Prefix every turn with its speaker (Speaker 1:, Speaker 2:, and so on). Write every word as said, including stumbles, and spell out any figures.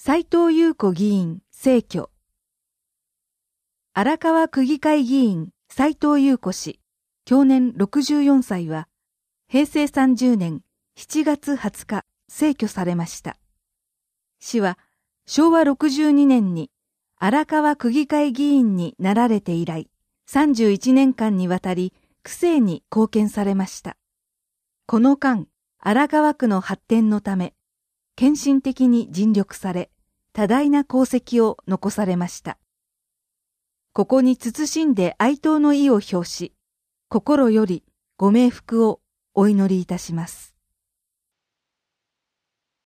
Speaker 1: 斉藤祐子議員逝去。荒川区議会議員斉藤祐子氏、享年ろくじゅうよんさいは、へいせいさんじゅうねんしちがつはつか逝去されました。氏はしょうわろくじゅうにねんに荒川区議会議員になられて以来、さんじゅういちねんかんにわたり区政に貢献されました。この間、荒川区の発展のため、献身的に尽力され、多大な功績を残されました。ここに謹んで哀悼の意を表し、心よりご冥福をお祈りいたします。